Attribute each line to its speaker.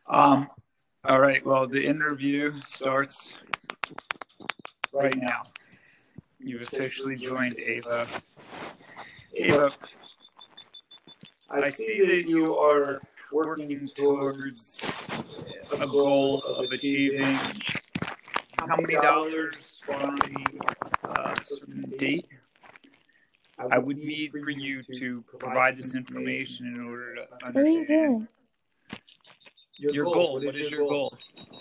Speaker 1: Um, all right. Well, the interview starts right now. You've officially joined Ava. Ava, I see that you are working towards a goal of achieving how many dollars by a certain date. I would need for you to provide this information in order to
Speaker 2: What are you
Speaker 1: understand
Speaker 2: doing?
Speaker 1: your goal. What is your goal?